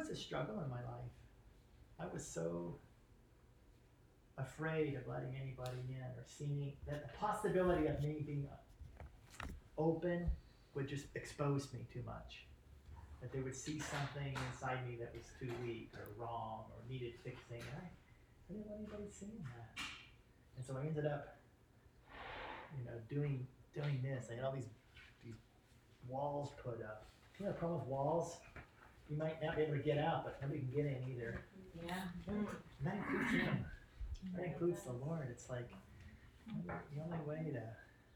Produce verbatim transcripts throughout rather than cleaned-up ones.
was a struggle in my life. I was so afraid of letting anybody in or seeing that the possibility of me being open would just expose me too much. That they would see something inside me that was too weak or wrong or needed fixing. And I, I didn't want anybody seeing that. And so I ended up, you know, doing doing this. I had all these these walls put up. You know, the problem with walls, you might not be able to get out, but nobody can get in either. Yeah. And that includes him. That includes the Lord. It's like the only way to,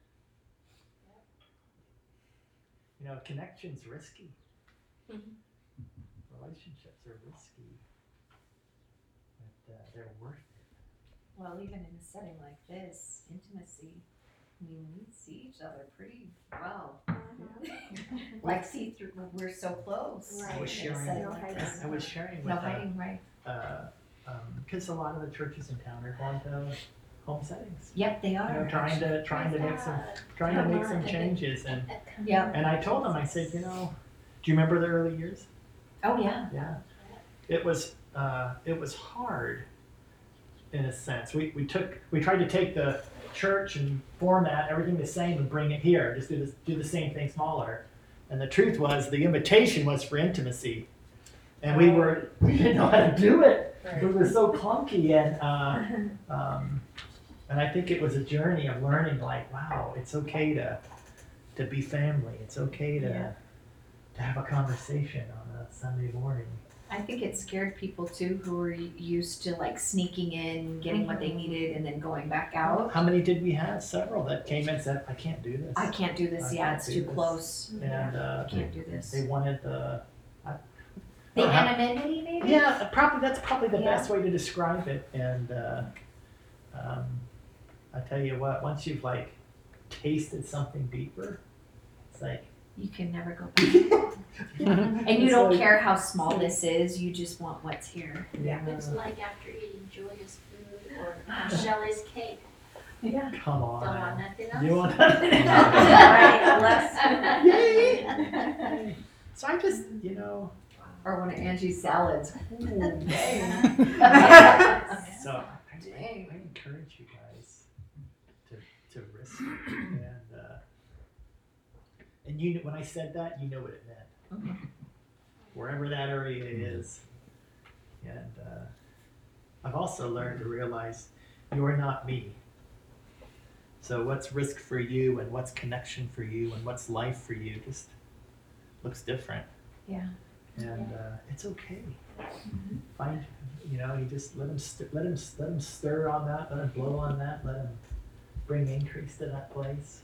you know, connection's risky. Relationships are risky, but uh, they're worth it. Well, even in a setting like this, intimacy, I mean, we see each other pretty well. Like, see through, we're so close. Right. I was In a sharing. setting like this. I was sharing with No uh, hiding, right? uh, because a lot of the churches in town are going to home settings. Yep, they You know, are. trying to trying to make some trying to make some changes, and Yeah. and I told them, I said, you know, do you remember the early years? Oh, yeah. Yeah, it was uh, it was hard in a sense. We we took we tried to take the church and format everything the same and bring it here. Just do this do the same thing smaller. And the truth was, the invitation was for intimacy, and we were we didn't know how to do it. We were so clunky, and uh, um, and I think it was a journey of learning. Like, wow, it's okay to to be family. It's okay to Yeah. to have a conversation on a Sunday morning. I think it scared people too who were used to like sneaking in, getting what they needed, and then going back out. How many did we have? Several that came in and said, I can't do this. I can't do this. I Yeah, can't it's do too this. close. And uh, I can't do this. they wanted the. I, The Uh, anonymity, maybe? yeah, probably that's probably the Yeah. best way to describe it. And uh, um, I tell you what, once you've like tasted something deeper, it's like. You can never go back. And you It's don't like- care how small this is, you just want what's here. Yeah. It's like after eating Julia's food or Shelley's cake. Yeah. Come Don't want on. nothing else. You want nothing Right, less. Yay! So I just, you know, Or one of Angie's salads. so I, I, I encourage you guys to, to risk it. And, uh, and you, when I said that, you know what it meant. Wherever that area is. And uh, I've also learned to realize you're not me. So what's risk for you and what's connection for you and what's life for you just looks different. Yeah. And uh, it's okay. Find, you know, you just let him st- let him let him stir on that, let him blow on that, let him bring increase to that place.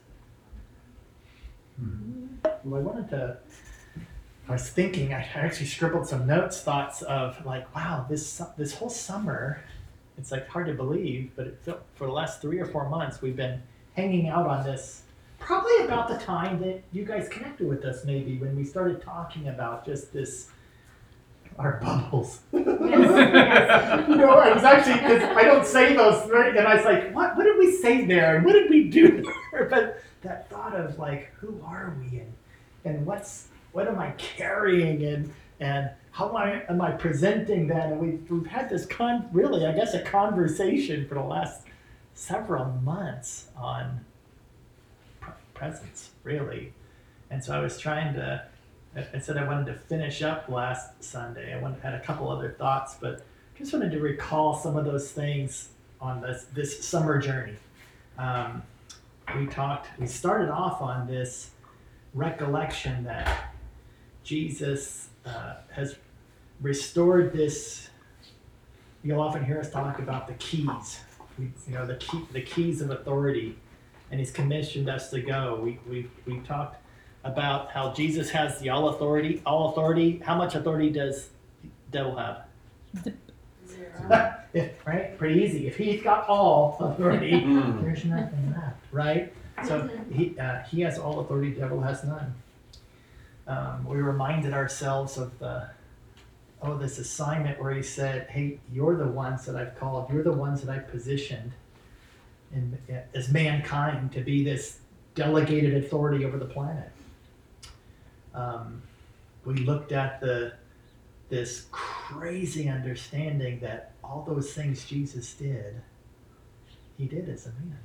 Well, I wanted to. I was thinking. I actually scribbled some notes, thoughts of like, wow, this su- this whole summer, it's like hard to believe, but it felt for the last three or four months we've been hanging out on this. Probably about the time that you guys connected with us, maybe when we started talking about just this, our bubbles. You know, I was actually, because I don't say those, right? And I was like, what? What did we say there? And what did we do there? But that thought of like, who are we, and and what's what am I carrying, and and how am I am I presenting that? And we've we've had this con really, I guess, a conversation for the last several months on presence, really. And so I was trying to, I said I wanted to finish up last Sunday. I wanted, had a couple other thoughts, but just wanted to recall some of those things on this, this summer journey. Um, we talked, we started off on this recollection that Jesus uh, has restored this. You'll often hear us talk about the keys, we, you know, the key, the keys of authority. And he's commissioned us to go. We we we talked about how Jesus has the all authority. All authority. How much authority does the devil have? Zero. If, right? Pretty easy. If he's got all authority, there's nothing left, right? So he uh, he has all authority. The devil has none. Um, we reminded ourselves of the oh this assignment where he said, "Hey, you're the ones that I've called. You're the ones that I've positioned." In, as mankind to be this delegated authority over the planet. Um, we looked at the this crazy understanding that all those things Jesus did, he did as a man.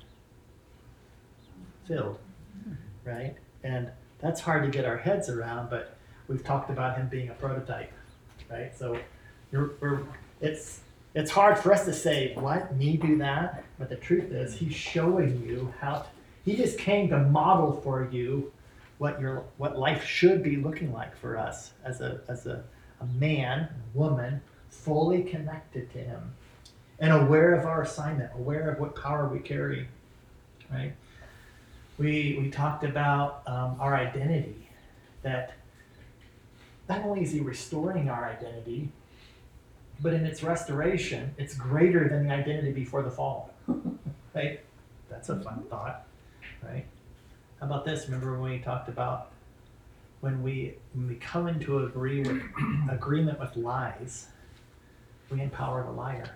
Filled, right? And that's hard to get our heads around, but we've talked about him being a prototype, right? So you're, we're, it's it's hard for us to say, what, me do that? But the truth is, he's showing you how to, he just came to model for you what your what life should be looking like for us as a as a, a man, a woman, fully connected to him and aware of our assignment, aware of what power we carry, right? We we talked about um, our identity, that not only is he restoring our identity, but in its restoration, it's greater than the identity before the fall, right? That's a fun thought, right? How about this? Remember when we talked about when we when we come into agree with agreement with lies, we empower the liar,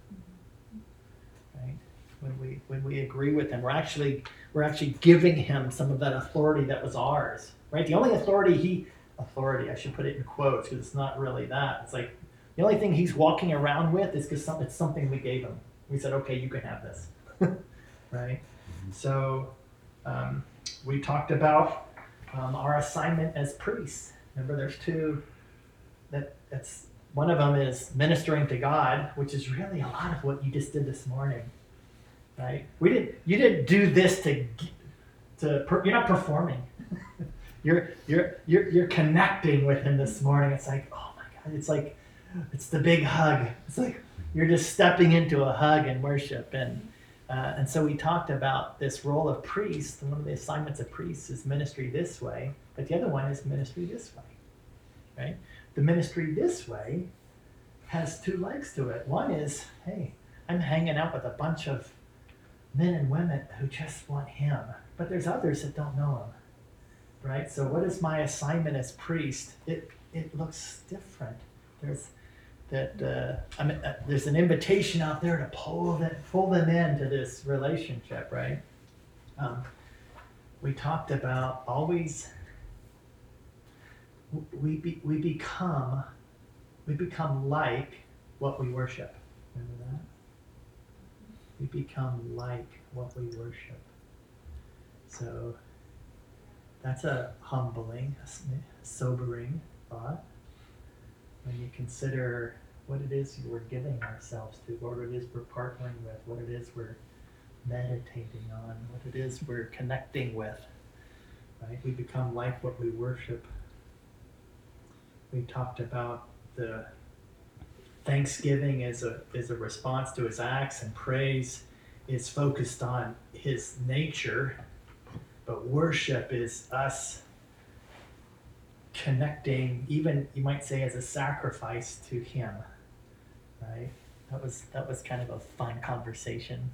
right? When we when we agree with him, we're actually we're actually giving him some of that authority that was ours, right? The only authority he authority I should put it in quotes because it's not really that. It's like the only thing he's walking around with is because some, it's something we gave him. We said, okay, you can have this, right? So um, we talked about um, our assignment as priests. Remember, there's two. That that's one of them is ministering to God, which is really a lot of what you just did this morning. Right? We didn't. You didn't do this to. To you're not performing. you're you're you're you're connecting with him this morning. It's like, oh my God! It's like, it's the big hug. It's like you're just stepping into a hug and worship, and uh, and so we talked about this role of priest. And one of the assignments of priests is ministry this way, but the other one is ministry this way. Right? The ministry this way has two legs to it. One is, hey, I'm hanging out with a bunch of men and women who just want him, but there's others that don't know him, right? So what is my assignment as priest? It it looks different. There's that uh, I mean, uh, there's an invitation out there to pull them pull them into this relationship, right? Um, we talked about always we be, we become we become like what we worship. Remember that? We become like what we worship. So that's a humbling, a sobering thought when you consider what it is we're giving ourselves to, what it is we're partnering with, what it is we're meditating on, what it is we're connecting with. Right? We become like what we worship. We talked about the thanksgiving is a is a response to his acts, and praise is focused on his nature, but worship is us connecting, even you might say as a sacrifice to him. Right? That was that was kind of a fun conversation.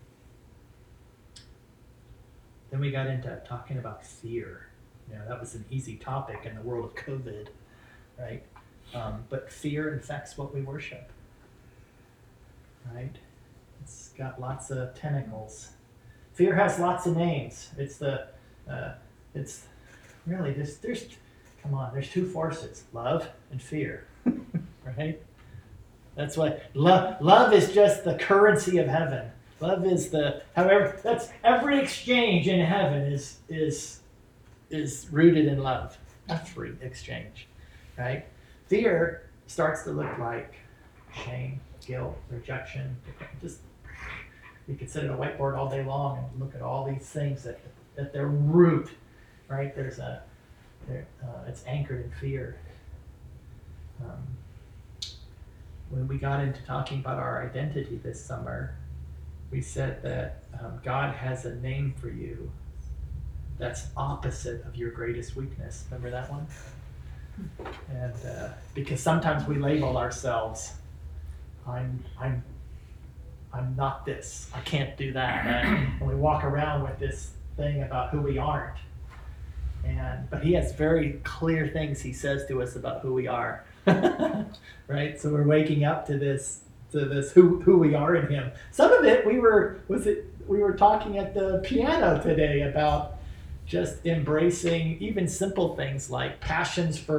Then we got into talking about fear. You know, that was an easy topic in the world of COVID, right? Um, but fear infects what we worship. Right? It's got lots of tentacles. Fear has lots of names. It's the, uh, it's really, there's, there's, come on, there's two forces, love and fear, right? That's what, love, love is just the currency of heaven. Love is the, however, that's, every exchange in heaven is, is, is rooted in love. Every exchange, right? Fear starts to look like shame, guilt, rejection. Just you could sit at a whiteboard all day long and look at all these things that at their root, right? There's a, there, uh, it's anchored in fear. Um, when we got into talking about our identity this summer, we said that um, God has a name for you that's opposite of your greatest weakness. Remember that one? And uh, because sometimes we label ourselves, I'm I'm I'm not this. I can't do that. And we walk around with this thing about who we aren't. And but he has very clear things he says to us about who we are. Right? So we're waking up to this to this who who we are in him. Some of it we were was it we were talking at the piano today about just embracing even simple things like passions for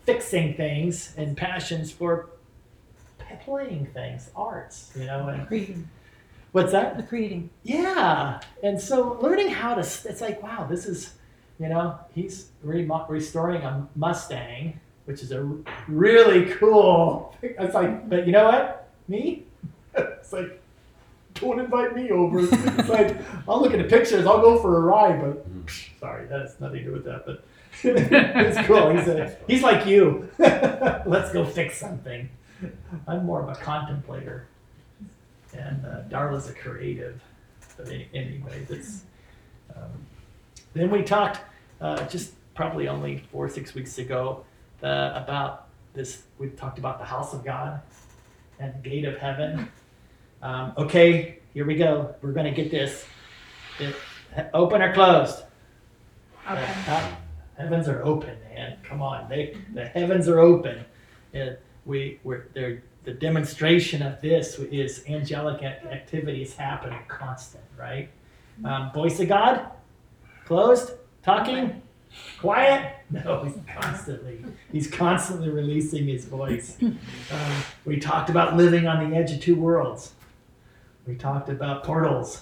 fixing things and passions for playing things, arts, you know, and Creating. what's that? The creating. Yeah. And so learning how to, it's like, wow, this is, you know, he's re- restoring a Mustang, which is a r- really cool. It's like, but you know what? Me? It's like, don't invite me over. It's like, I'll look at the pictures, I'll go for a ride, but psh, sorry, that has nothing to do with that, but it's cool. He's, a, he's like you. Let's go fix something. I'm more of a contemplator. And uh, Darla's a creative. But any, anyway, that's. Um, then we talked uh, just probably only four or six weeks ago uh, about this. We talked about the house of God and the gate of heaven. Um, okay, here we go. We're going to get this. It, open or closed? Okay. Uh, heavens are open, man. Come on, they the heavens are open. And we we're they're. The demonstration of this is angelic activities happening constant, right? Um, voice of God, closed, talking, quiet. No, he's constantly, he's constantly releasing his voice. Um, we talked about living on the edge of two worlds. We talked about portals,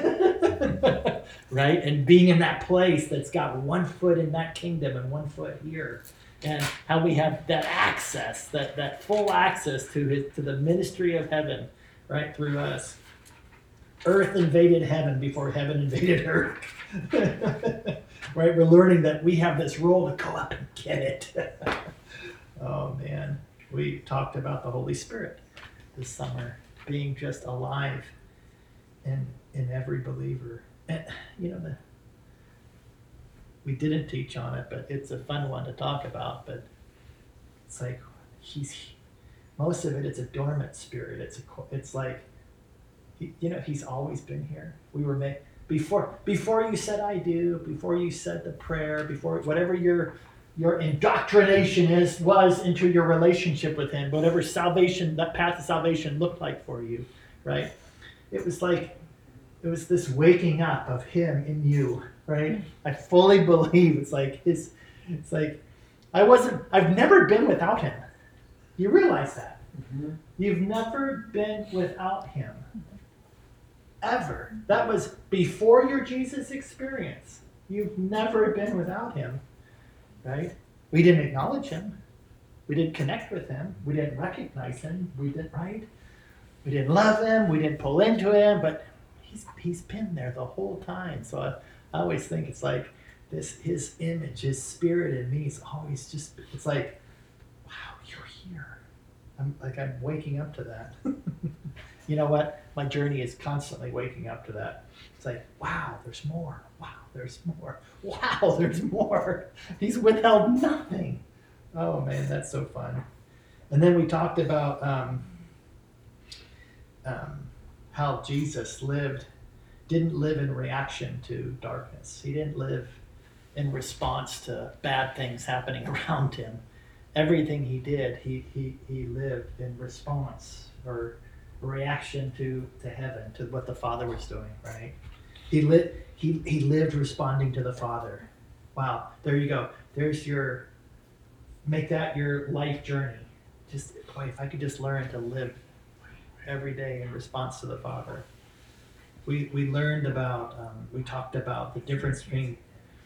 right? And being in that place that's got one foot in that kingdom and one foot here. And how we have that access, that, that full access to his to the ministry of heaven, right, through us. Earth invaded heaven before heaven invaded earth. Right? We're learning that we have this role to go up and get it. Oh man. We talked about the Holy Spirit this summer being just alive in in every believer. And you know the we didn't teach on it, but it's a fun one to talk about. But it's like he's most of it. It's a dormant spirit. It's a. It's like, he, you know, he's always been here. We were made before. Before you said I do. Before you said the prayer. Before whatever your your indoctrination is was into your relationship with him. Whatever salvation, that path of salvation looked like for you, right? It was like it was this waking up of him in you. Right? I fully believe it's like his, it's like, I wasn't, I've never been without him. You realize that? Mm-hmm. You've never been without him. Ever. That was before your Jesus experience. You've never been without him. Right? We didn't acknowledge him. We didn't connect with him. We didn't recognize him. We didn't, right? We didn't love him. We didn't pull into him, but he's, he's been there the whole time. So I, I always think it's like this, his image, his spirit in me is always just, it's like, wow, you're here. I'm like, I'm waking up to that. You know what? My journey is constantly waking up to that. It's like, wow, there's more. Wow, there's more. Wow, there's more. He's withheld nothing. Oh man, that's so fun. And then we talked about um, um, how Jesus lived didn't live in reaction to darkness. He didn't live in response to bad things happening around him. Everything he did, he he, he lived in response or reaction to, to heaven, to what the Father was doing, right? He lit he he lived responding to the Father. Wow, there you go. There's your make that your life journey. Just boy, if I could just learn to live every day in response to the Father. We we learned about, um, we talked about the difference between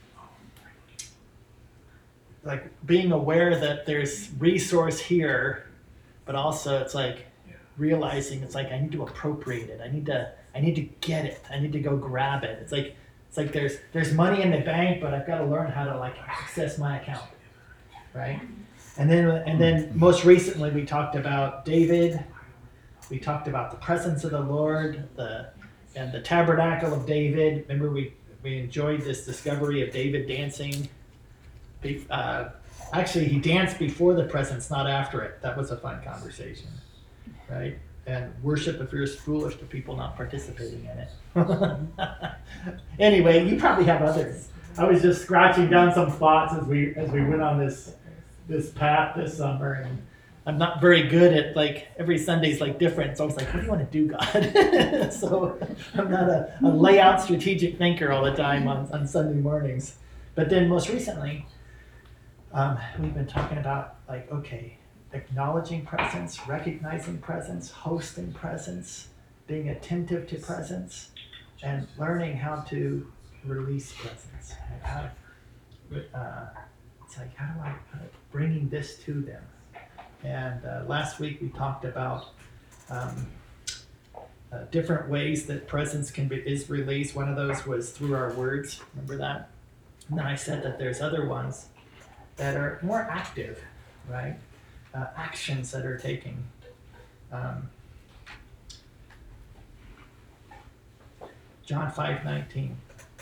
like being aware that there's resource here, but also it's like realizing it's like I need to appropriate it. I need to I need to get it. I need to go grab it. It's like it's like there's there's money in the bank, but I've got to learn how to like access my account, right? And then and then most recently we talked about David. We talked about the presence of the Lord, the and the tabernacle of David. Remember, we, we enjoyed this discovery of David dancing. Uh, actually, he danced before the presence, not after it. That was a fun conversation, right? And worship appears foolish to people not participating in it. Anyway, you probably have others. I was just scratching down some thoughts as we as we went on this this path this summer, and I'm not very good at like every Sunday's like different. So I was like, what do you want to do, God? So I'm not a, a layout strategic thinker all the time on, on Sunday mornings. But then most recently, um, we've been talking about like, okay, acknowledging presence, recognizing presence, hosting presence, being attentive to presence, and learning how to release presence. And how, uh, it's like, how do I, how, bringing this to them. And uh, last week we talked about um, uh, different ways that presence can be is released. One of those was through our words. Remember that? And then I said that there's other ones that are more active, right? Uh, actions that are taking. Um, John five nineteen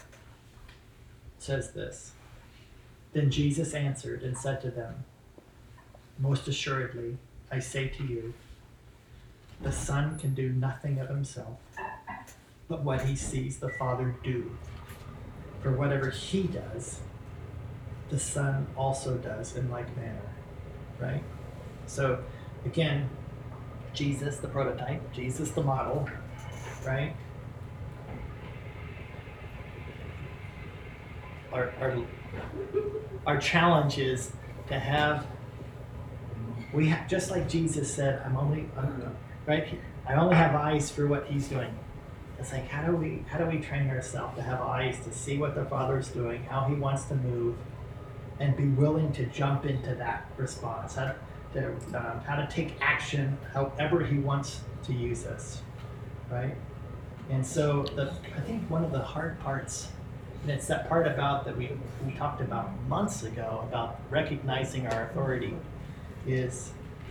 says this. Then Jesus answered and said to them, most assuredly, I say to you, the Son can do nothing of himself, but what he sees the Father do. For whatever he does, the Son also does in like manner, right? So, again, Jesus the prototype, Jesus the model, right? Our, our, our challenge is to have, we have, just like Jesus said, I'm only, I'm, right? I only have eyes for what he's doing. It's like, how do we, how do we train ourselves to have eyes to see what the Father's doing, how he wants to move, and be willing to jump into that response, how to, um, how to take action however he wants to use us, right? And so the, I think one of the hard parts, and it's that part about that we, we talked about months ago about recognizing our authority, is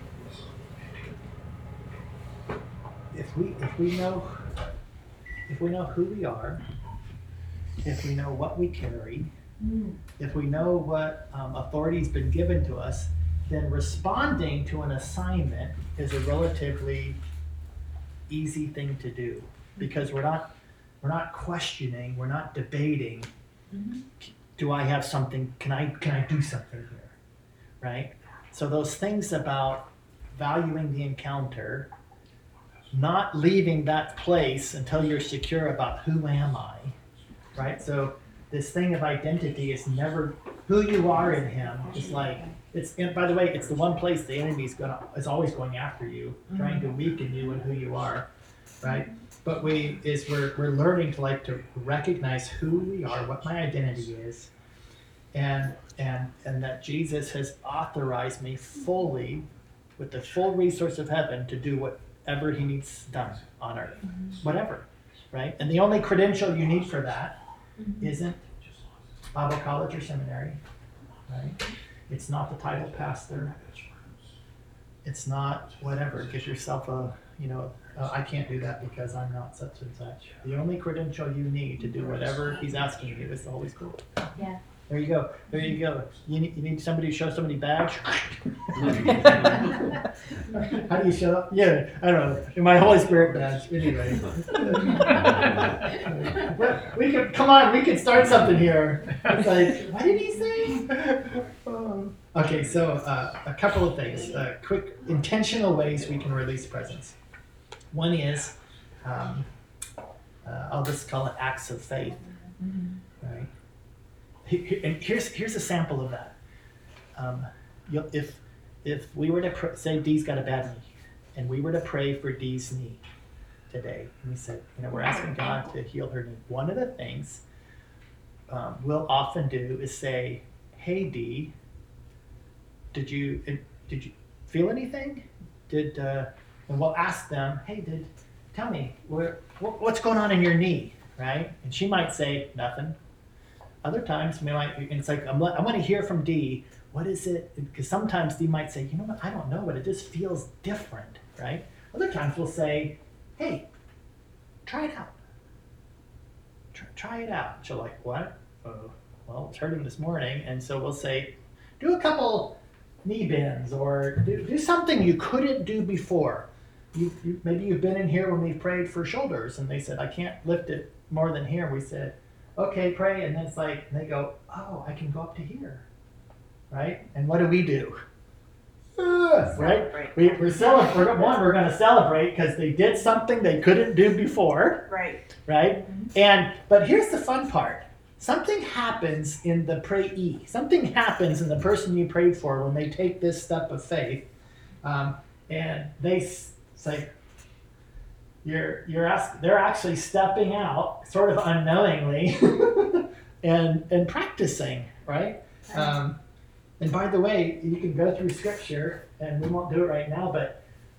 if we if we know if we know who we are, if we know what we carry, mm. if we know what um, authority's been given to us, then responding to an assignment is a relatively easy thing to do, because we're not we're not questioning, we're not debating. Mm-hmm. Do I have something? Can I can I do something here, right? So those things about valuing the encounter, not leaving that place until you're secure about who am I, right? So this thing of identity is never who you are in him. It's like it's. And by the way, it's the one place the enemy is gonna is always going after you, trying to weaken you and who you are, right? But we is we're we're learning to like to recognize who we are, what my identity is, and and and that Jesus has authorized me fully, with the full resource of heaven, to do whatever he needs done on earth, mm-hmm. whatever, right? And the only credential you need for that mm-hmm. isn't Bible college or seminary, right? It's not the title pastor. It's not whatever. Give yourself a, you know, uh, I can't do that because I'm not such and such. The only credential you need to do whatever he's asking you is the Holy Spirit. Yeah. There you go. There you go. You need, you need somebody to show somebody badge. How do you show up? Yeah, I don't know. In my Holy Spirit badge. Anyway. we could come on. We could start something here. It's like, what did he say? Um, okay, so uh, a couple of things. Uh, quick, intentional ways we can release presence. One is, um, uh, I'll just call it acts of faith. Mm-hmm. Right. And here's here's a sample of that. Um, you'll, if if we were to pr- say Dee's got a bad knee, and we were to pray for Dee's knee today, and we said, you know, we're asking God to heal her knee. One of the things um, we'll often do is say, "Hey Dee, did you did you feel anything? Did?" Uh, and we'll ask them, "Hey, did tell me where, what's going on in your knee?" Right? And she might say, "Nothing." Other times, we might, and it's like, I'm, I want to hear from Dee. What is it? Because sometimes Dee might say, you know what, I don't know, but it just feels different, right? Other times we'll say, hey, try it out. Try, try it out. She'll like, what? Oh, well, it's hurting this morning. And so we'll say, do a couple knee bends, or do, do something you couldn't do before. You, you, maybe you've been in here when we prayed for shoulders, and they said, I can't lift it more than here. We said, okay, pray, and then it's like, and they go, oh, I can go up to here, right? And what do we do? Uh, right? We, we're celebrating. One, we're going to celebrate because they did something they couldn't do before, right? Right? Mm-hmm. And but here's the fun part: something happens in the prayee. Something happens in the person you prayed for when they take this step of faith, um, and they s- say, "You're you're ask, they're actually stepping out, sort of unknowingly, and and practicing, right?" Um, and by the way, you can go through Scripture, and we won't do it right now, but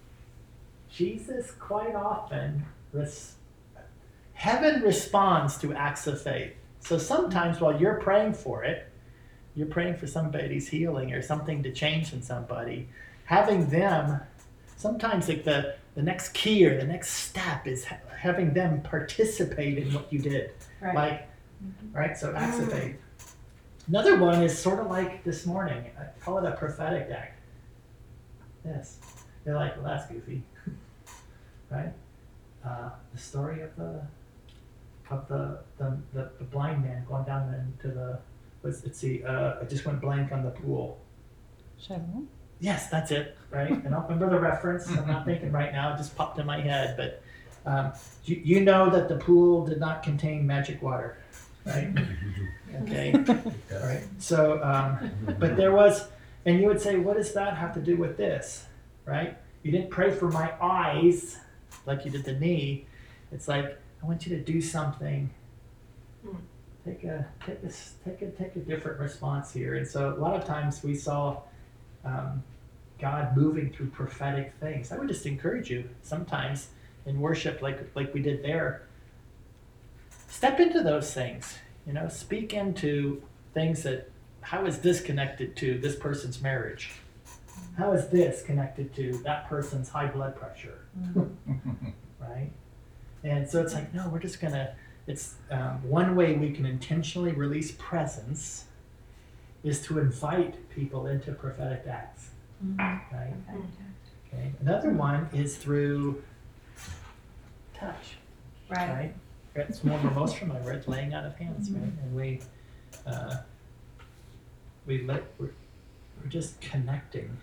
Jesus quite often res- heaven responds to acts of faith. So sometimes while you're praying for it, you're praying for somebody's healing or something to change in somebody, having them, sometimes like the, the next key or the next step is ha- having them participate in what you did. Right. Like, right, so acts of faith. Another one is sort of like this morning. I call it a prophetic act. Yes. You're like, well, that's goofy. Right? Uh, the story of the of the the, the, the blind man going down into the, let's, let's see, uh, I just went blank on the pool. Shalom. Yes, that's it, right? I don't remember the reference. I'm not thinking right now. It just popped in my head. But um, you, you know that the pool did not contain magic water, right? Okay. All right. So, um, but there was, and you would say, what does that have to do with this, right? You didn't pray for my eyes like you did the knee. It's like, I want you to do something. Take a take a take a take a different response here. And so a lot of times we saw um, God moving through prophetic things. I would just encourage you sometimes in worship, like like we did there, step into those things. You know, speak into things that, how is this connected to this person's marriage? How is this connected to that person's high blood pressure? Right? And so it's like, no, we're just gonna, it's um, one way we can intentionally release presence is to invite people into prophetic acts, right? Okay. Another one is through touch, Right. right? That's one we're most familiar with, laying out of hands, right? And we, uh, we let, we're, we're just connecting,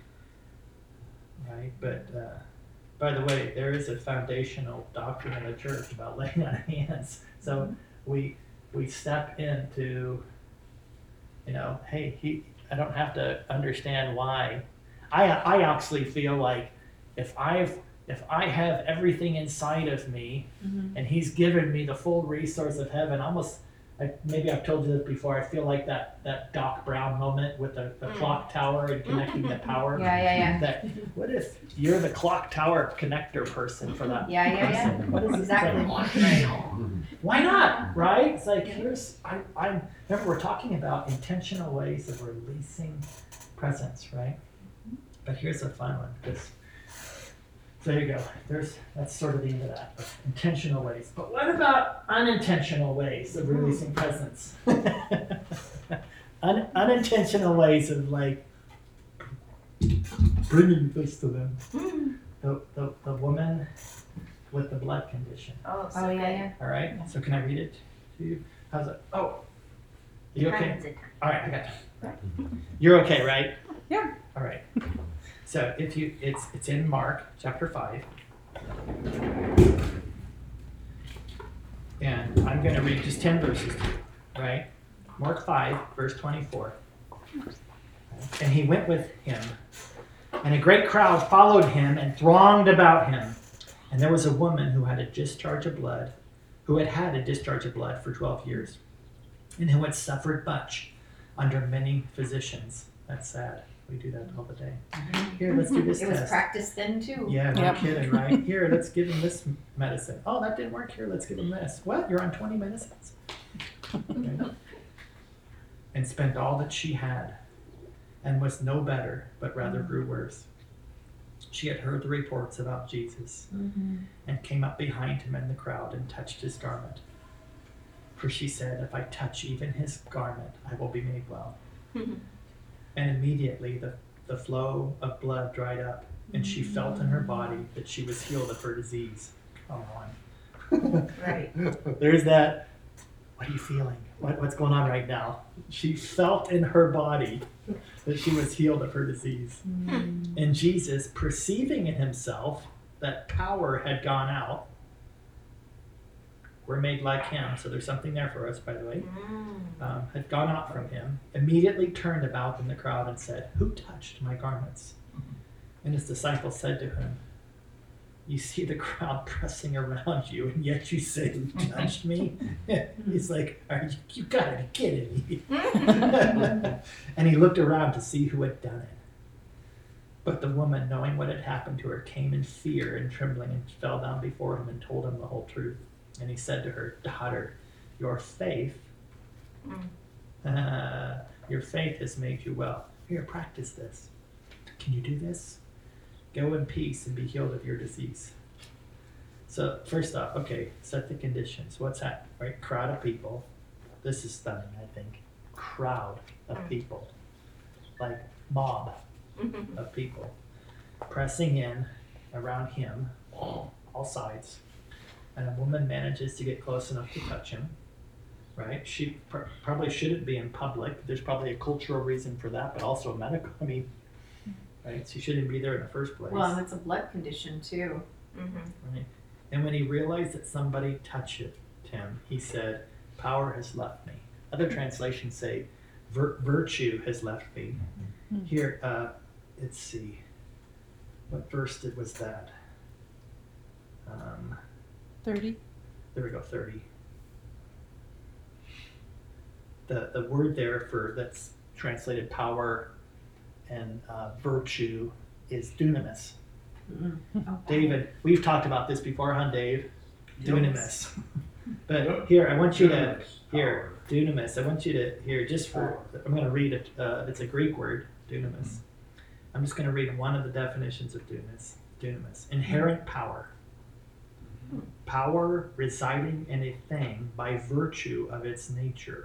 right? But uh, by the way, there is a foundational doctrine in the church about laying out of hands. So we we step into, you know, hey, he, I don't have to understand why. I I actually feel like if I've if I have everything inside of me, Mm-hmm. and He's given me the full resource of heaven, almost, I, maybe I've told you this before, I feel like that, that Doc Brown moment with the, the Mm. clock tower and connecting the power. Yeah, yeah, yeah. That, what if you're the clock tower connector person for that Yeah, yeah, yeah. person? What is it? Exactly. Like, why not, right? It's like, here's, I, I'm, remember we're talking about intentional ways of releasing presence, right? But here's a fun one, because, so there you go. There's, that's sort of the end of that, but intentional ways. But what about unintentional ways of releasing presence? Un, unintentional ways of like bringing this to them. The, the, the woman with the blood condition. Oh, so yeah, yeah. All right. So can I read it to you? How's it? Oh, you okay? All right, I got you. You're okay, right? Yeah. All right. So if you, it's it's in Mark chapter five, and I'm going to read just ten verses, to you, right? Mark five, verse twenty-four. And he went with him, and a great crowd followed him and thronged about him. And there was a woman who had a discharge of blood, who had had a discharge of blood for twelve years, and who had suffered much under many physicians. That's sad. We do that all the day. Here, let's do this It was test. practiced then too. Yeah, no Yep. kidding, right? Here, let's give him this medicine. Oh, that didn't work. Here, let's give him this. What? You're on twenty medicines? Okay. And spent all that she had, and was no better, but rather grew worse. She had heard the reports about Jesus, Mm-hmm. and came up behind him in the crowd and touched his garment. For she said, if I touch even his garment, I will be made well. And immediately the, the flow of blood dried up, and she felt in her body that she was healed of her disease. Come on. Right. There's that, what are you feeling? What, what's going on right now? She felt in her body that she was healed of her disease. Mm. And Jesus, perceiving in himself that power had gone out, we're made like him, so there's something there for us, by the way, Mm. um, had gone out from him, immediately turned about in the crowd and said, "Who touched my garments?" And his disciples said to him, "You see the crowd pressing around you, and yet you say, 'Who touched me?'" He's like, "Are you, you gotta be kidding me." And he looked around to see who had done it. But the woman, knowing what had happened to her, came in fear and trembling and fell down before him and told him the whole truth. And he said to her, "Daughter, your faith, uh, your faith has made you well. Here, practice this. Can you do this? Go in peace and be healed of your disease." So first off, okay, set the conditions. What's that? Right, crowd of people. This is stunning, I think. Crowd of people, like mob of people, pressing in around him, all sides. And a woman manages to get close enough to touch him. Right? She pr- probably shouldn't be in public. There's probably a cultural reason for that, but also a medical. I mean, right? She shouldn't be there in the first place. Well, and it's a blood condition too. Right? And when he realized that somebody touched him, he said, "Power has left me." Other translations say, Vir- "Virtue has left me." Mhm. Here, uh, let's see. What verse did, was that? Um, thirty. there we go, thirty. The, the word there for that's translated power and uh, virtue is dunamis. Oh, David, we've talked about this before, huh, Dave? Yep. Dunamis. But here, I want you to, Dunamis, here, dunamis, I want you to, here, just for, I'm going to read it, uh, it's a Greek word, dunamis. I'm just going to read one of the definitions of dunamis. Dunamis, inherent power. Power residing in a thing by virtue of its nature.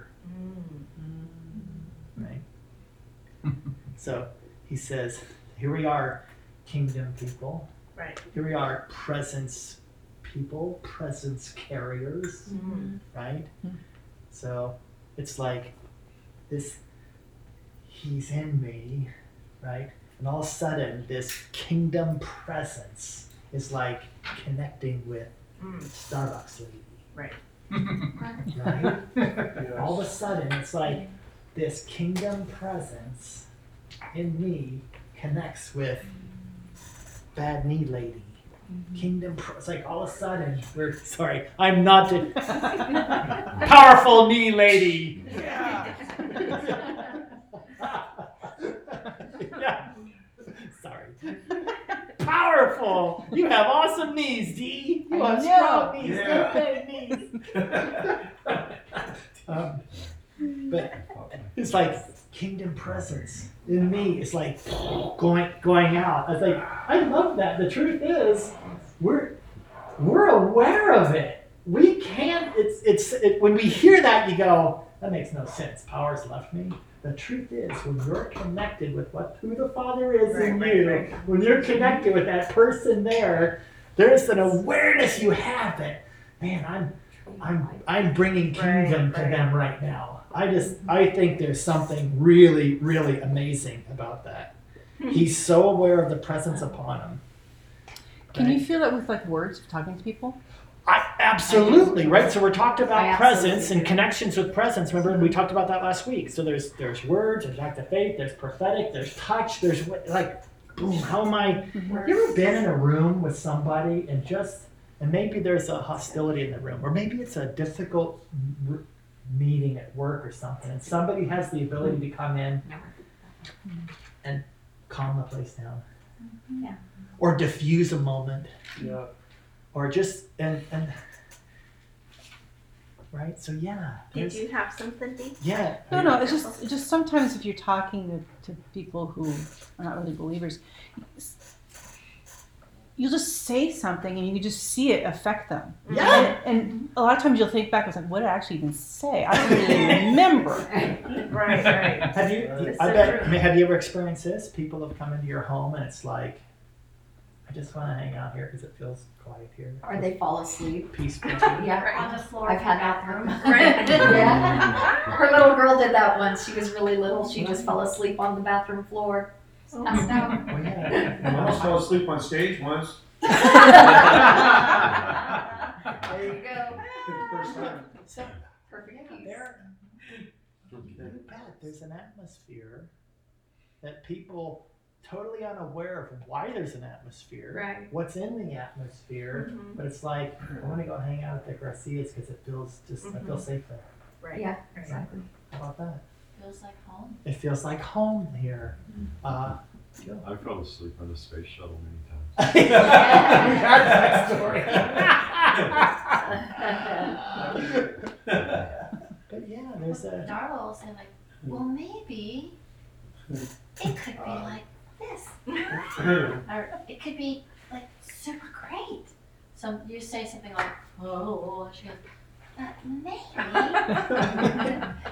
Right? So he says, here we are, kingdom people. Right. Here we are, presence people, presence carriers, right? Mhm. So it's like this, he's in me, right? And all of a sudden, this kingdom presence is like connecting with Starbucks lady, Right. right? All of a sudden, it's like this kingdom presence in me connects with bad knee lady. Kingdom, pro- it's like all of a sudden we're sorry. I'm not the powerful knee lady. Yeah. Yeah. Sorry. Powerful. You have awesome knees, D. You I have know. strong knees. Yeah. Good knees. um, but it's like kingdom presence in me. It's like going going out. I was like, I love that. The truth is, we're we're aware of it. We can't. It's it's it, when we hear that, you go, that makes no sense. Power's left me. The truth is, when you're connected with what who the Father is in Right, you, right, when you're connected with that person there, there's an awareness you have that, man, I'm I'm I'm bringing kingdom Right, to right. them right now. I just I think there's something really really amazing about that. He's so aware of the presence upon him. Can right? you feel that with like words talking to people? I, absolutely, right? So we're talked about I presence absolutely and do. connections with presence. Remember, we talked about that last week. So there's there's words, there's act of faith, there's prophetic, there's touch, there's what- like, boom, how am I? Have you ever been in a room with somebody and just, and maybe there's a hostility in the room, or maybe it's a difficult r- meeting at work or something, and somebody has the ability to come in and calm the place down. Yeah. Or diffuse a moment. Yeah. Or just and and right. So yeah, Did there's- you have something, Dee? yeah. No, no. It's just, it's just sometimes if you're talking to, to people who are not really believers, you'll just say something and you can just see it affect them. Yeah. And, and a lot of times you'll think back, it's like, what did I actually even say? I don't really remember. Right, right. Have you? It's I so bet. true. I mean, have you ever experienced this? People have come into your home and it's like, I just want to hang out here because it feels quiet here. Or they fall asleep. Peaceful. Yeah. On the floor. I've in had the that bathroom. Right. Yeah. Her little girl did that once. She was really little. She just fell asleep on the bathroom floor. Passed out. Oh yeah. I almost fell asleep on stage once. There you go. for the first time. So Perfect yeah, peace. there, you bet there's an atmosphere that people totally unaware of why there's an atmosphere, Right. what's in the atmosphere, Mhm. but it's like I want to go hang out at the Garcias because it feels just I feel safe there. Right. Yeah, exactly. How about that? Feels like home. It feels like home here. Uh, Jill. I fell asleep on the space shuttle many times. We've heard that story. But yeah, there's a Darla will say like, well, maybe it could be like this. Or it could be like super great. So you say something like, oh, and she goes, but maybe.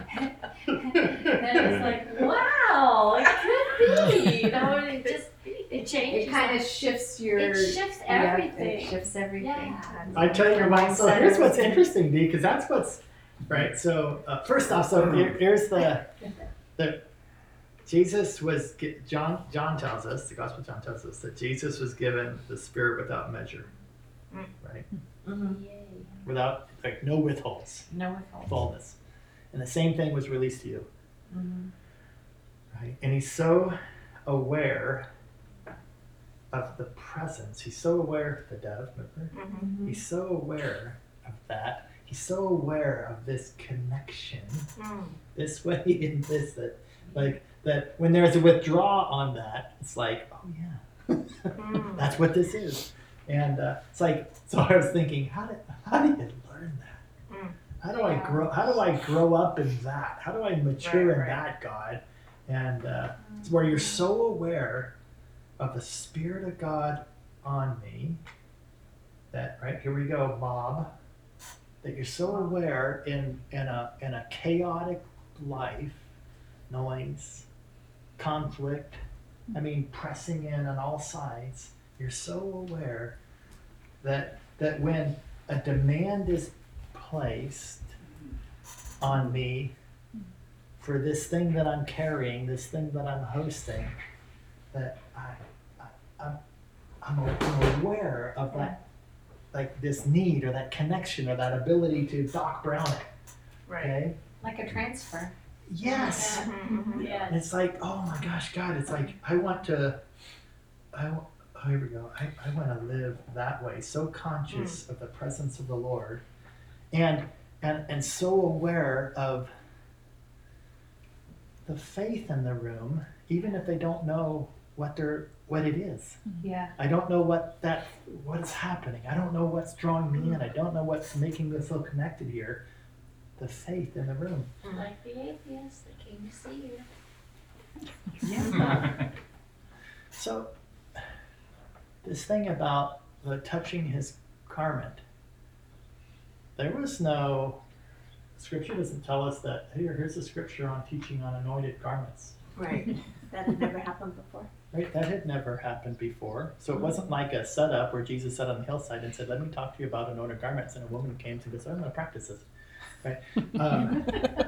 And it's like, wow, it could be. You know, and it just, it changes. It kind of shifts your. It shifts yeah, everything. it shifts everything. Yeah. I tell you, Mike. So here's what's interesting, D, because that's what's right. So uh, first off, so here, here's the the Jesus was gi- John. John tells us the Gospel of John tells us that Jesus was given the Spirit without measure, right? Mm-hmm. Yay. Without like no withholds, No withhold. fullness, and the same thing was released to you, Mm-hmm. right? And he's so aware of the presence. He's so aware of the dove. Remember? Mm-hmm. He's so aware of that. He's so aware of this connection, this way and this that, like that. When there's a withdrawal on that, it's like, oh yeah, that's what this is. And uh, it's like, so I was thinking, how did how do you learn that? Mm. How do I Yeah. grow? How do I grow up in that? How do I mature Right, in right. that, God? And uh, it's where you're so aware of the Spirit of God on me that right here we go, Bob. That you're so aware in in a in a chaotic life, noise, conflict. I mean, pressing in on all sides. You're so aware that that when a demand is placed on me for this thing that I'm carrying, this thing that I'm hosting, that I, I I'm, I'm I'm aware of that, like this need or that connection or that ability to Doc Brown it. Right. Okay. Like a transfer. Yes. Mm-hmm. Yes. And it's like, oh my gosh, God, it's like, I want to, I, wa- oh, here we go. I, I want to live that way, so conscious of the presence of the Lord and, and, and so aware of the faith in the room, even if they don't know what they're, what it is. Yeah. I don't know what that, what's happening. I don't know what's drawing me in. I don't know what's making me feel connected here. The faith in the room. Like the atheist that came to see you. Yeah. So, this thing about the touching his garment, there was no, scripture doesn't tell us that, here, here's a scripture on teaching on anointed garments. Right. That had never happened before. Right? That had never happened before. So it wasn't like a setup where Jesus sat on the hillside and said, let me talk to you about anointed garments. And a woman came to this, I'm going to practice this. Right? Um,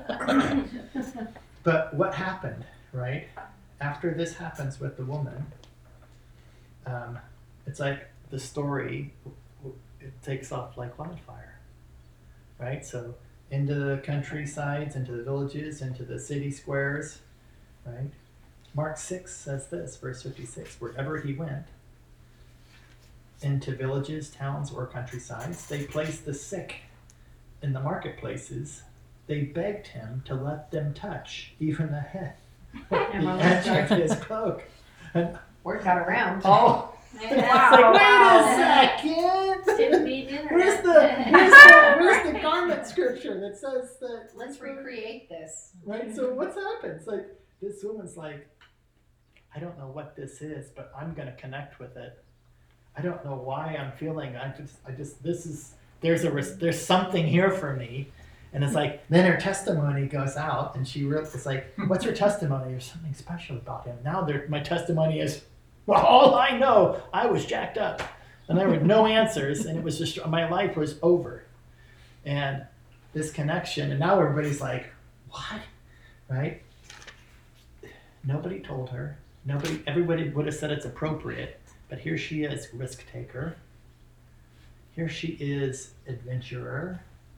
but what happened, right? After this happens with the woman, um, it's like the story, it takes off like wildfire, right? So into the countrysides, into the villages, into the city squares, right? Mark six says this, verse fifty-six, wherever he went, into villages, towns, or countrysides, they placed the sick in the marketplaces. They begged him to let them touch even the head, the edge of his cloak. And Word got around. oh, Yeah. it's like, wait a second! Didn't need internet. Where's the, where's the, where's the garment scripture that says that? Let's recreate this. Right, so what's happened? It's like, this woman's like, I don't know what this is, but I'm gonna connect with it. I don't know why I'm feeling, I just, I just, this is, there's a, res- there's something here for me. And it's like, then her testimony goes out and she wrote, it's like, what's her testimony? There's something special about him. Now there, my testimony is, well, all I know, I was jacked up and there were no answers and it was just, my life was over. And this connection, and now everybody's like, what? Right? Nobody told her. Nobody, everybody would have said it's appropriate, but here she is, risk taker. Here she is, adventurer.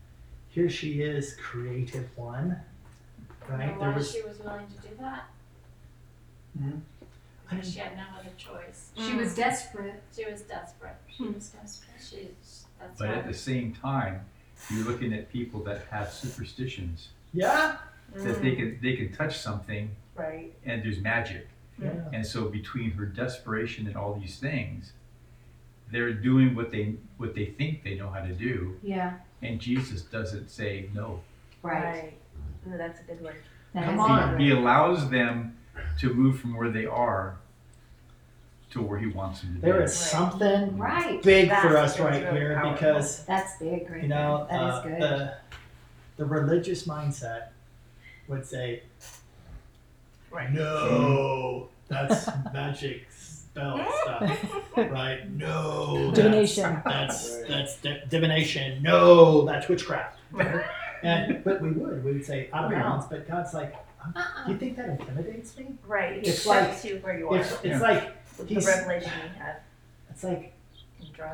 here she is, creative one, right? There Why was, she was willing to do that? Hmm? Because she had no other choice. She was desperate. She was desperate. She was desperate. She's, that's But why. at the same time, you're looking at people that have superstitions, yeah, that they can, they can touch something Right. and there's magic. yeah. And so between her desperation and all these things, they're doing what they, what they think they know how to do. Yeah, And Jesus doesn't say no. right. Ooh, that's a good one. That Come is on. good. He allows them to move from where they are to where he wants them to be. There is something Right. big That's- for us that's right really here powerful. because That's big, right you know there. That is uh, good. the the religious mindset would say, Right. no, that's magic spell stuff, right? No, Divination. That's that's, that's di- divination. No, that's witchcraft. And but we would we would say out of bounds. But God's like, Uh-uh. do you think that intimidates me? Right. He It's like- accepts you where you are. It's it's Yeah. like With he's- the revelation he had, it's like he draws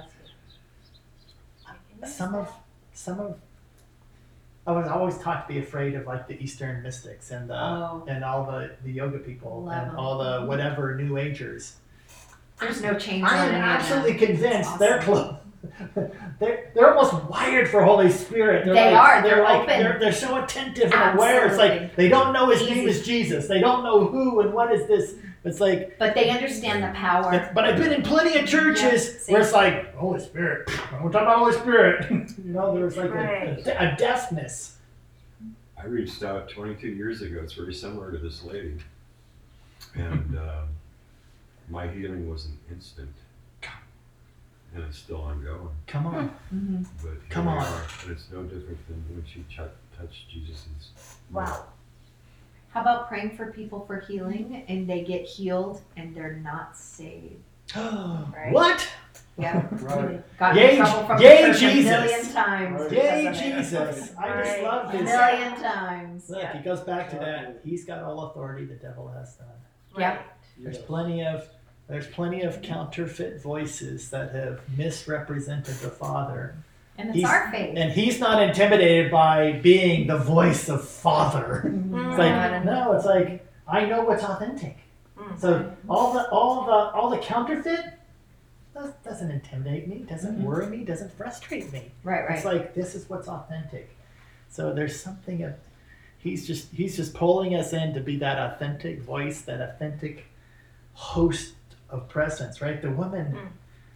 you. some of some of I was always taught to be afraid of like the Eastern mystics and the Oh. and all the, the yoga people Love and 'em. all the whatever New Agers. There's no change I on am any of absolutely them. convinced It's they're awesome. close. they're they're almost wired for Holy Spirit. They're They like, are. They're, They're like open. they're they're so attentive and aware. It's Absolutely. like they don't know his name Easy. is Jesus. They don't know who and what is this. It's like. But they understand the power. But I've been in plenty of churches Yeah, where it's like Holy Spirit. We're talking about Holy Spirit. you know, there's like a, Right. a, a deafness. I reached out twenty-two years ago. It's very similar to this lady. And um, my healing was an instant. And it's still ongoing. Come on. Mhm. But here Come we on. are, and it's no different than when she ch- touched Jesus's. Wow. How about praying for people for healing and they get healed and they're not saved? What? Yeah. Right. Got Yay, in trouble from yay, the church Jesus. a million times. Yay, because of it. Jesus. I just Right. love A this. million times. Look, he goes back to that. He's got all authority the devil has none. Yep. There's plenty of there's plenty of counterfeit voices that have misrepresented the Father. And it's He's- our faith. And he's not intimidated by being the voice of Father. It's like, no, it's like, I know what's authentic. Mm. So all the all the all the counterfeit does, doesn't intimidate me, doesn't Mhm. worry me, doesn't frustrate me. Right, right. It's like this is what's authentic. So there's something of he's just he's just pulling us in to be that authentic voice, that authentic host of presence, right? The woman Mm.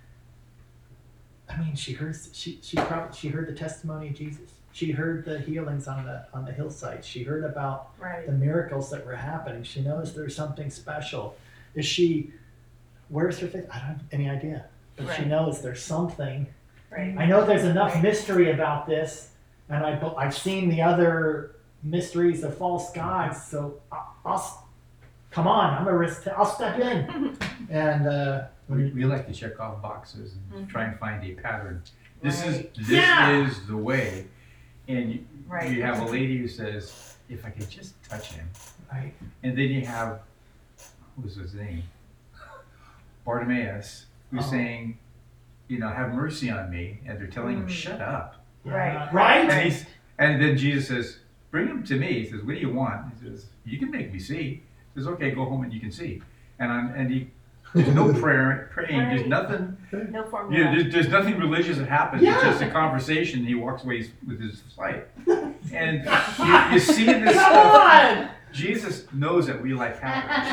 I mean, she heard she she probably she heard the testimony of Jesus. She heard the healings on the on the hillside. She heard about Right. the miracles that were happening. She knows there's something special. Is she where's her faith? I don't have any idea. But she Right. knows there's something. Right. I know there's enough mystery about this, and I, I've seen the other mysteries of false gods, so I'll, I'll s- come on, I'm a risk, I'll step in. And uh, We, we like to check off boxes and try and find a pattern. This is Right. this Yeah. is the way. And you, Right. you have a lady who says, if I could just touch him. right, And then you have, what was his name? Bartimaeus, who's Oh. saying, you know, have mercy on me. And they're telling him, Mm. shut up. yeah, Right. right, And, he's, and then Jesus says, bring him to me. He says, what do you want? He says, you can make me see. He says, okay, go home and you can see. And I'm, and he, there's no prayer, praying. There's Right. nothing. No formula. Yeah, there's, there's nothing religious that happens. Yeah. It's just a conversation. He walks away with his sight. And you, you see this Come stuff. on! Jesus knows that we like patterns.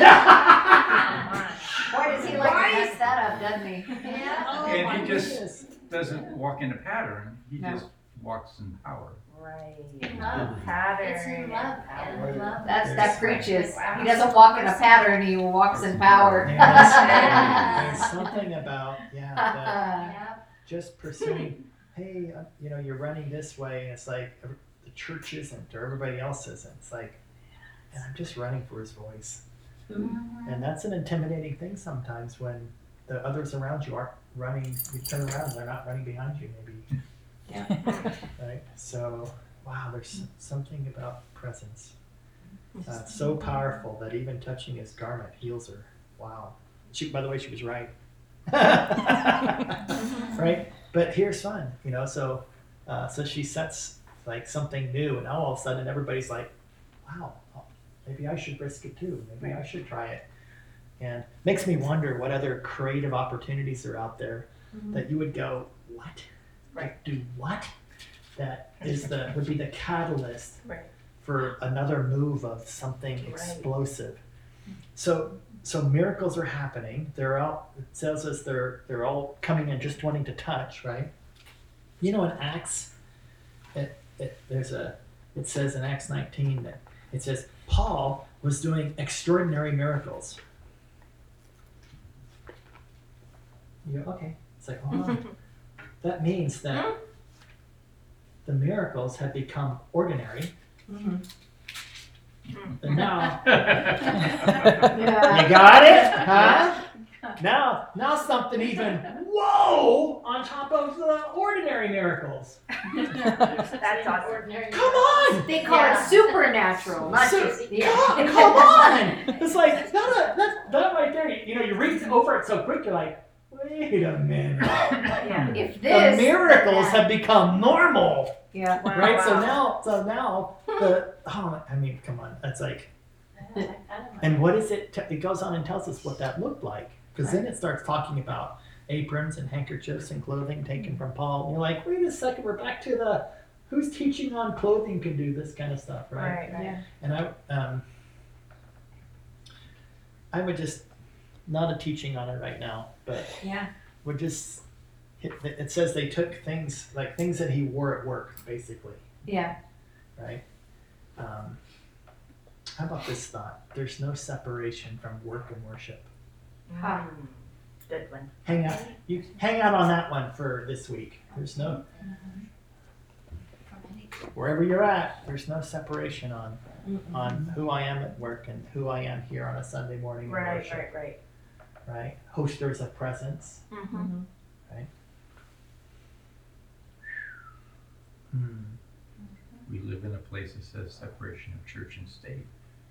Boy, does he like Right? to mess that up, doesn't he? Yeah. Oh And my he just- goodness. Doesn't walk in a pattern. He No. just walks in power. Right. In love. Pattern. It's in love. Power. In love. That's, that preaches. Wow. He doesn't walk in a pattern, he walks in power. There's, there's something about, yeah, that Yeah. just pursuing, hey, uh, you know, you're running this way, and it's like every- the church isn't, or everybody else isn't. It's like, and I'm just running for his voice. Mhm. And that's an intimidating thing sometimes when the others around you aren't running, you turn around, they're not running behind you, maybe. Right? So, wow, there's something about presence. Uh, so powerful that even touching his garment heals her. Wow. She, by the way, she was right. Right? But here's fun, you know, so uh, so she sets like something new, and now all of a sudden everybody's like, wow, maybe I should risk it too. Maybe I should try it. And makes me wonder what other creative opportunities are out there Mhm. that you would go, what? Like, do what? That is the would be the catalyst Right. for another move of something Right. explosive. So so miracles are happening. They're all it tells us they're they're all coming in just wanting to touch, right? You know, in Acts, it, it there's a it says in Acts nineteen that it says Paul was doing extraordinary miracles. You go, okay. It's like, hold on. That means that the miracles have become ordinary. Mhm. And now Yeah. you got it? Huh? Now now something even whoa on top of the ordinary miracles. That's awesome. Ordinary. Come on! They call Yeah. it supernatural, not Su- just, Come, yeah. come on! It's like that, that, that right there. You know, you read over it so quick. You're like, wait a minute. Yeah. If The this. miracles have become normal, Yeah. Wow, right? So wow. now, so now the oh, I mean, come on. It's like, I like that one. and what is it? T- it goes on and tells us what that looked like, because then it starts talking about aprons and handkerchiefs and clothing taken from Paul. And you're like, wait a second, we're back to the who's teaching on clothing can do this kind of stuff, right? Right, right. Yeah. And I, um, I would just not a teaching on it right now, but Yeah. would just. It, it says they took things like things that he wore at work, basically, Yeah. right? Um, how about this thought? There's no separation from work and worship. Ha. Mm. Good one. Hang out, you hang out on that one for this week. There's no From any- wherever you're at. There's no separation on Mm-mm. on who I am at work and who I am here on a Sunday morning in Right, worship. right, right. Right? Hosters of presence. Mm-hmm. Mhm. Hmm. We live in a place that says separation of church and state.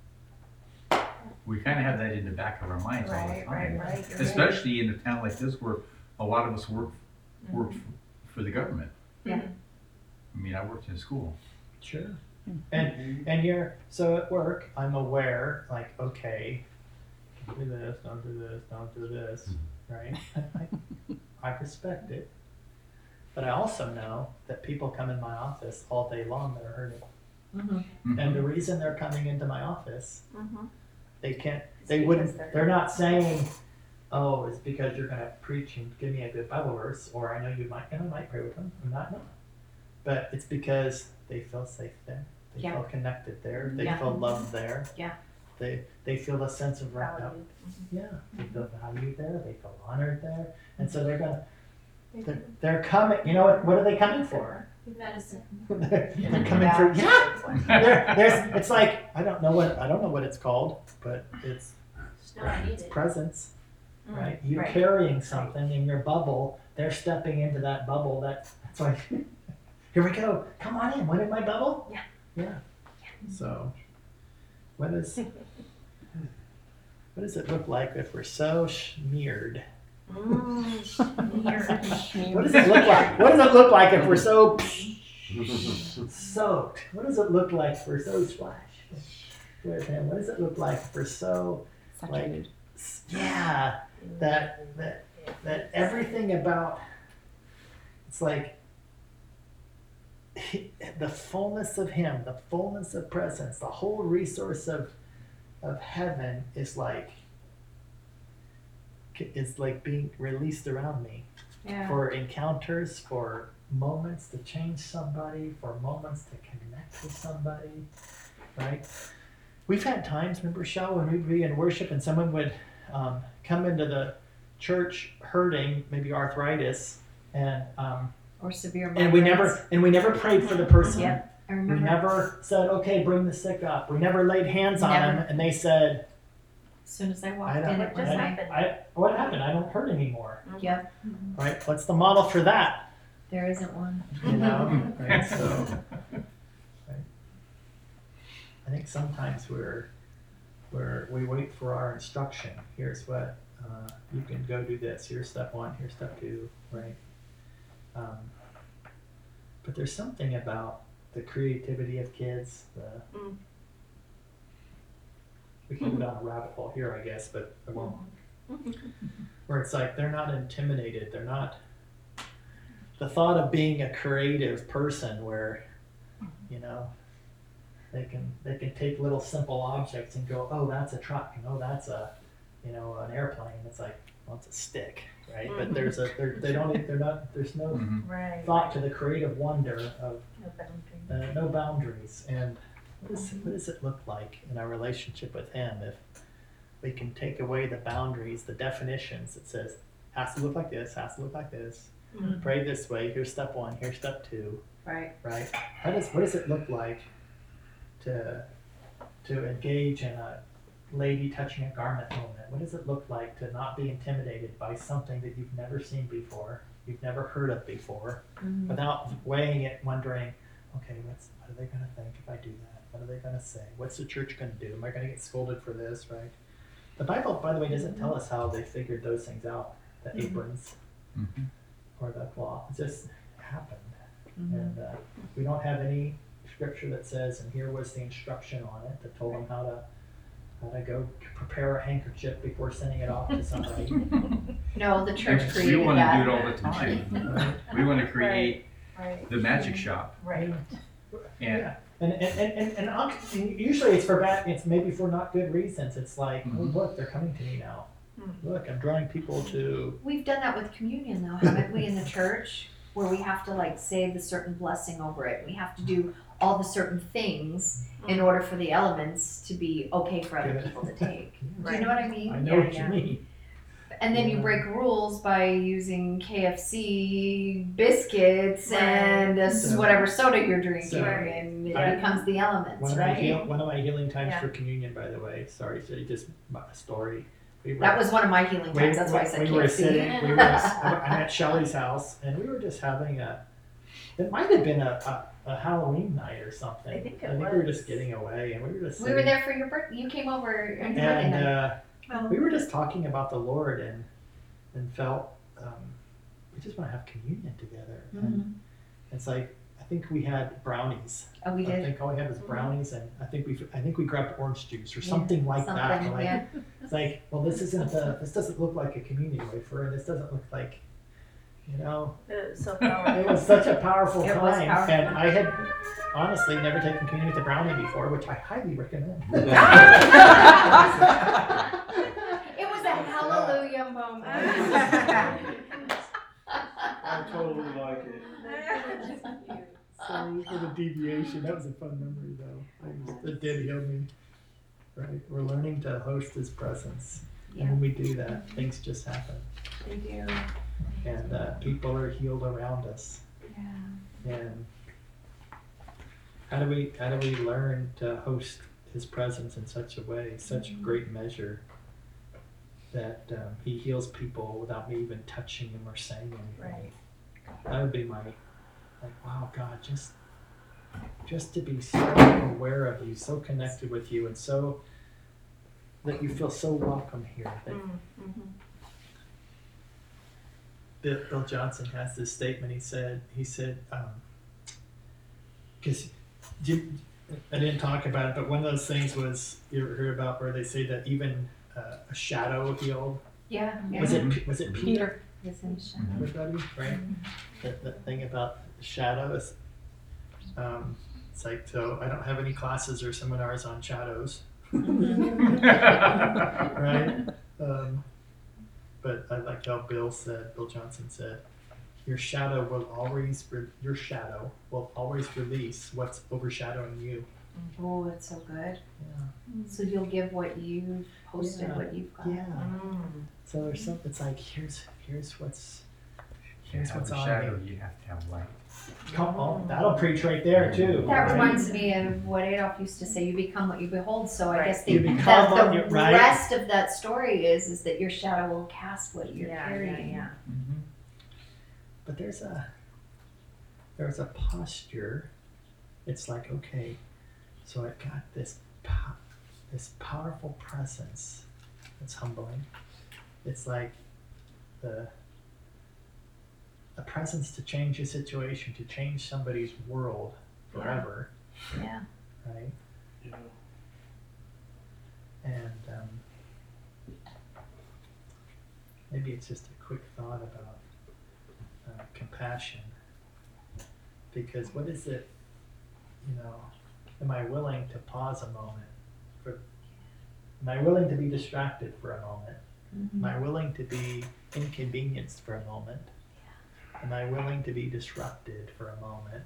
We kind of have that in the back of our minds all the Right, right, time. right. You're Especially in a town like this where a lot of us work work Mhm. f- for the government. Yeah. I mean, I worked in school. Sure. And and you're so at work, I'm aware, like, okay, don't do this, don't do this, don't do this, right? I, I respect it. But I also know that people come in my office all day long that are hurting. Mhm. And the reason they're coming into my office, Mm-hmm. they can't, It's they because wouldn't, they're- they're not saying, oh, it's because you're gonna preach and give me a good Bible verse, or I know you might, and I might pray with them, I'm not, no. But it's because they feel safe there, they Yeah. feel connected there, they Yeah. feel loved there. Yeah. They, they feel a sense of wrapped up, Valued. yeah, they feel valued there, they feel honored there, and so they're gonna, they're, they're coming, you know what, what are they coming for? Medicine. They're they're coming for, yeah, there, there's, it's like, I don't know what, I don't know what it's called, but it's, It's not it's needed. presence, Mm. right? You Right. carrying something in your bubble, they're stepping into that bubble, that, that's like, here we go, come on in, what in my bubble? Yeah. Yeah, so, what is, what does it look like if we're so smeared? Mm. Here. What does it look like, what does it look like if we're so soaked? What does it look like if we're so splashed with him? What does it look like if we're so, Saturated. yeah, that, that, that everything about, it's like he, the fullness of him, the fullness of presence, the whole resource of, of heaven is like, is like being released around me. Yeah. For encounters, for moments to change somebody, for moments to connect with somebody, right? We've had times, remember, Shao, when we'd be in worship and someone would um, come into the church hurting, maybe arthritis, and um, Or severe and we migraines. never and we never prayed for the person. Yep, I We remember. never said, okay, bring the sick up. We never laid hands on Never. them, and they said, As soon as I I walked don't, in, I, it was just like, happened. I, what happened? I don't hurt anymore, yep, right? What's the model for that? there isn't one. You know, right? So, right. I think sometimes we're, we're we wait for our instruction. Here's what uh, you can go do this. Here's step one. Here's step two. Right. Um, but there's something about the creativity of kids. The, Mm. we can go down a rabbit hole here, I guess, but I won't. Where it's like they're not intimidated. They're not. The thought of being a creative person, where, you know, they can they can take little simple objects and go, oh, that's a truck, and oh, that's a, you know, an airplane. It's like, well, it's a stick, right? But there's a they're, they don't they're not there's no Mhm. Right. thought to the creative wonder of No boundary. uh, no boundaries. And what, is, what does it look like in our relationship with Him if we can take away the boundaries, the definitions? It says has to look like this, has to look like this. Mhm. Pray this way. Here's step one. Here's step two. Right. Right? How does what does it look like to to engage in a lady touching a garment moment? What does it look like to not be intimidated by something that you've never seen before, you've never heard of before, Mhm. without weighing it, wondering, okay, what's what are they going to think if I do that? What are they going to say? What's the church going to do? Am I going to get scolded for this? Right? The Bible, by the way, doesn't tell us how they figured those things out. The Mhm. aprons Mhm. or the cloth. It just happened. Mhm. And uh, we don't have any scripture that says, and here was the instruction on it that told them how to how to go prepare a handkerchief before sending it off to somebody. No, the church We created want to that. do it all the time. Right? We want to create Right. the magic shop. Right. And Yeah. And and, and, and, and I'll- and usually it's for bad, it's maybe for not good reasons. It's like, oh, Mhm. look, they're coming to me now. Mhm. Look, I'm drawing people to. We've done that with communion though, haven't we, in the church? Where we have to like say the certain blessing over it. We have to do all the certain things in order for the elements to be okay for other Good. people to take. Do you Right. know what I mean? I know Yeah, what yeah. you mean. And then you Yeah. break rules by using K F C biscuits Right. and this So- whatever soda you're drinking, so and it I- becomes the elements, One of my heal, right? one of my healing times Yeah. for communion, by the way. Sorry, so just a story. We were, That was one of my healing we, times. That's why I we- said we K were F C. sitting. We were. I'm at Shelly's house, and we were just having a. It might have been a, a, a Halloween night or something. I think it I think we were was. just getting away, and we were just. We were sitting- there for your birthday. You came over on your birthday and night. uh, Oh. we were just talking about the Lord and and felt um, we just want to have communion together. And it's like I think we had brownies. Oh, we I did. think all we had was brownies, and I think we I think we grabbed orange juice or Yeah, something like that. something, Like yeah. it's like, well, this isn't a, this doesn't look like a communion wafer, and this doesn't look like, you know, It was so it powerful. was such a powerful It was time, powerful. and I had honestly never taken communion with a brownie before, which I highly recommend. It was a hallelujah moment. I totally like it. Sorry for the deviation. That was a fun memory, though. I just, it did heal me. Right, we're learning to host His presence, and when we do that, things just happen, They do. and uh, people are healed around us. Yeah. And how do we how do we learn to host His presence in such a way, such a great measure, that um, He heals people without me even touching Him or saying anything? Right. That would be my, like, wow, God, just, just to be so aware of you, so connected with you, and so that you feel so welcome here. That Mm-hmm. Bill, Bill Johnson has this statement. He said, he said, because I didn't talk about it, but one of those things was you ever heard about where they say that even uh, a shadow healed. Yeah. yeah. Was it was it Peter? Peter. It's in the shadow. Everybody, right? That, that thing about shadows. Um, it's like, so I don't have any classes or seminars on shadows, right? Um, but I like how Bill said, Bill Johnson said, your shadow will always, re- your shadow will always release what's overshadowing you. Oh, it's so good. Yeah. So you'll give what you posted, Yeah. what you've got. Yeah. Mm. So there's some, it's like, here's, here's what's, you here's have what's the on shadow, me. you have to have light. Come on, that'll preach right there too. That right? reminds me of what Adolf used to say, you become what you behold. So I Right. guess the, You become that what the you- right. rest of that story is is that your shadow will cast what you're Yeah, carrying. yeah, yeah. Mm-hmm. But there's a there's a posture. It's like, okay, so I've got this po- this powerful presence. It's humbling. It's like the a presence to change a situation, to change somebody's world forever, Yeah. right? Yeah. And um, maybe it's just a quick thought about uh, compassion. Because what is it, you know, am I willing to pause a moment? For, am I willing to be distracted for a moment? Am I willing to be inconvenienced for a moment? Am I willing to be disrupted for a moment?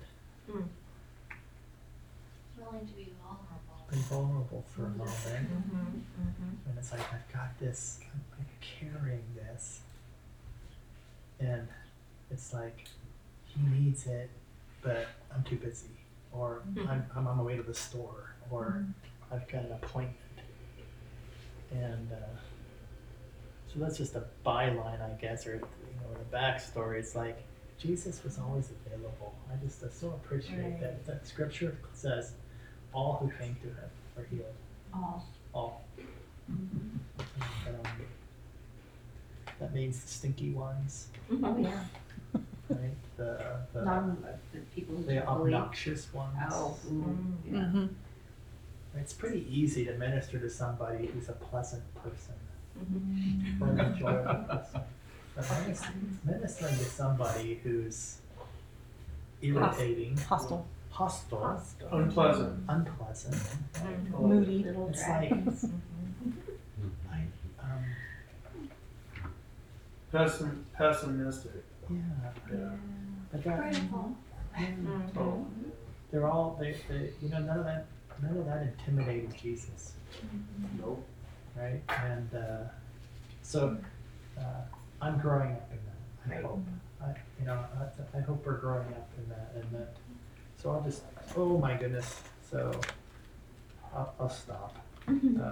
Willing to be vulnerable. Be vulnerable for a moment? Mm-hmm. Mm-hmm. And it's like, I've got this, I'm, I'm carrying this. And it's like, he needs it, but I'm too busy. Or I'm, I'm on my way to the store. Or I've got an appointment. And uh, so that's just a byline, I guess, or, you know, the backstory. It's like, Jesus was always available. I just I so appreciate Right. that. That scripture says, all who came to him are healed. Oh. All. And, um, that means the stinky ones, Oh yeah. right? The the, Non the people who the don't believe. obnoxious ones. Oh. Ooh, yeah. Mm-hmm. It's pretty easy to minister to somebody who's a pleasant person Mm-hmm. or an enjoyable person. But minis- ministering to somebody who's irritating, Hostile, hostile, Unpleasant. unpleasant, moody. Little It's like- dragons. I, um, Pessim, pessimistic. yeah, Yeah. I got, Critical. yeah. Oh. They're all they, they you know none of that none of that intimidated Jesus, Nope. right? And uh, so uh, I'm growing up in that. I Right. hope. I you know I, I hope we're growing up in that and that. So I'll just oh my goodness. So I'll, I'll stop. Um,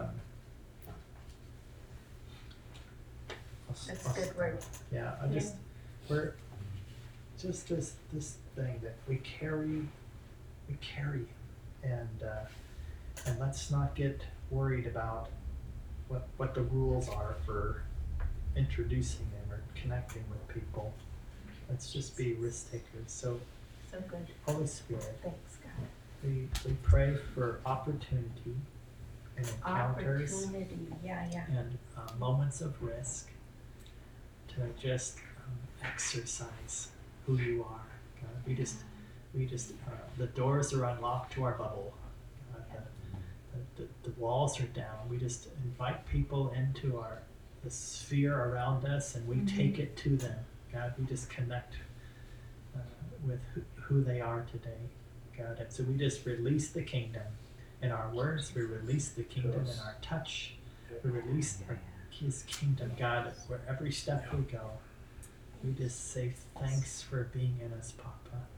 I'll s- That's I'll good stop. word. Yeah, I just we're just this this thing that we carry we carry and uh, and let's not get worried about what what the rules are for introducing them or connecting with people. Let's just be risk takers. So So good. Holy Spirit, Thanks, God. we we pray for opportunity and encounters Opportunity. Yeah, yeah. and uh, moments of risk to just um, exercise who you are. God, we just, we just, uh, the doors are unlocked to our bubble. God, the, the, the walls are down. We just invite people into our the sphere around us, and we Mhm. take it to them. God, we just connect uh, with who, who they are today. God, and so we just release the kingdom in our words. We release the kingdom in our touch. We release our, His kingdom, God, where every step we go, we just say thanks for being in us, Papa.